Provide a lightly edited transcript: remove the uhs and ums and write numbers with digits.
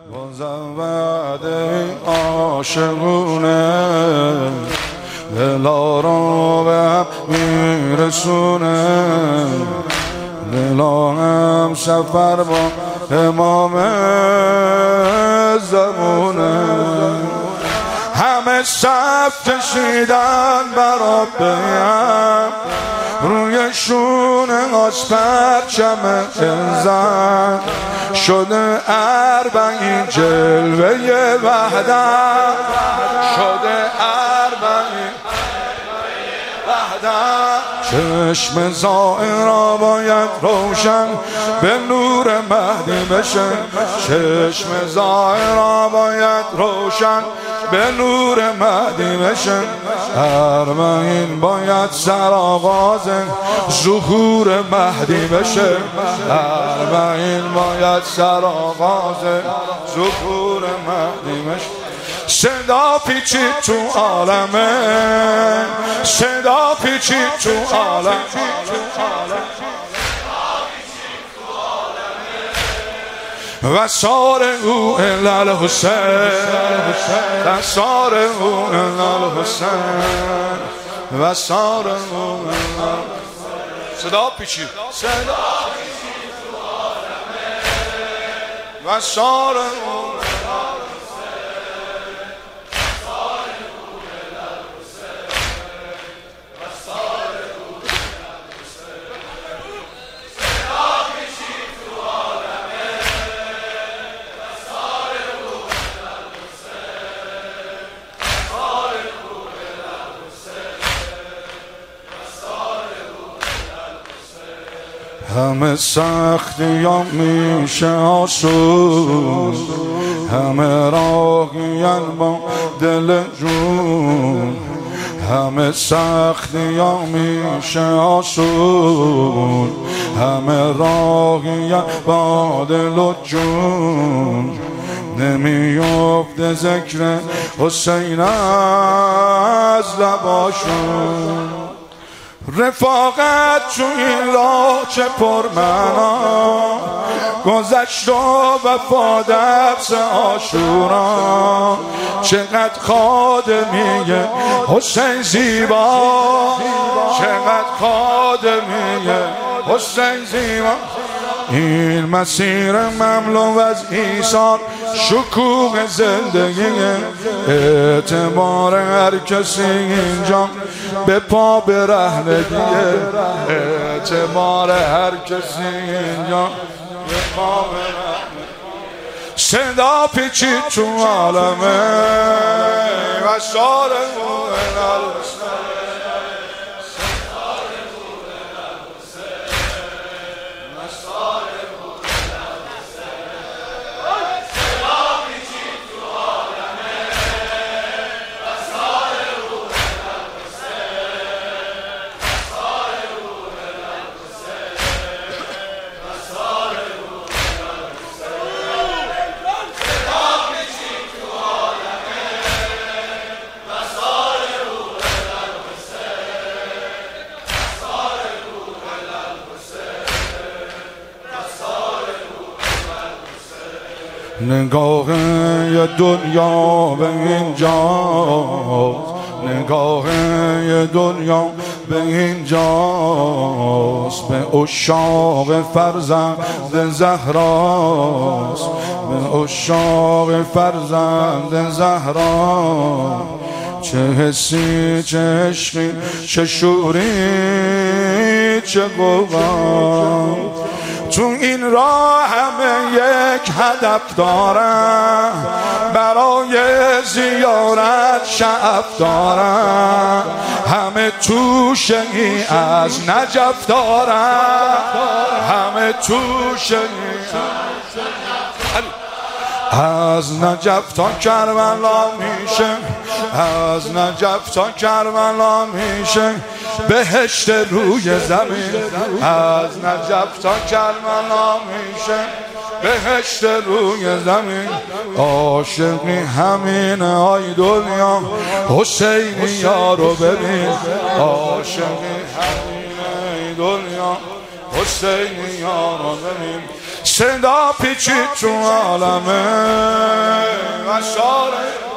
مزود عاشقونه دلا را به هم میرسونه، دلا هم سفر با امام زمونه. همه صف کشیدن برا بیم، روی شونه از پرچم الزن شده اربعین جلوه وحدت، شده اربعین وحدت. چشم زائرا باید روشن به نور مهدی بشه، چشم زائرا باید روشن به نور مهدی بشه. اربعین باید سرآغاز ظهور مهدی بشه، اربعین باید سرآغاز ظهور مهدی بشه. صدا پیچید تو عالمه، صدا پیچید تو عالم، و سار او الالحسین، و سار او الالحسین، و سار او الالحسین. صدا پیچید، صدا پیچید تو عالمه، و سار او همه سختی ها میشه آسون، همه راهیم با دل جون، همه سختی ها میشه آسون، همه راهیم با دل و جون. نمیفته ذکر حسین از لباشون، رفاقت تو این راه چه پرمعنا، گذشت و وفا درس عاشورا. چقدر خادمیه حسین زیبا، چقدر خادمیه حسین زیبا. این مسیر مملو از ایثار شکوه زندگیه، اعتبار هر کسی اینجا به پا برهنگیه، اعتبار هر کسی اینجا به پا برهنگیه. صدا پیچید تو عالمه و سار او الالحسین، نگاه یه دنیا به اینجاست، نگاه یه دنیا به اینجاست، به عشاق فرزند زهراست، به عشاق فرزند زهرا. چه حسی، چه عشقی، چه شوری، چه قوام. تو این راه همه یک هدف دارن، برای زیارت شعف دارن، همه توشهی از نجف دارن، همه توشهی از نجف تا کربلا میشه، از نجف تا کربلا میشه بهشت روی زمین، از نجف تا کربلا میشه بهشت روی زمین. عاشقی همینه آی دنیا، حسینی یارو ببین. عاشقی همینه ای دنیا، حسینی یارو ببین. صدا پیچید تو عالمه اشاره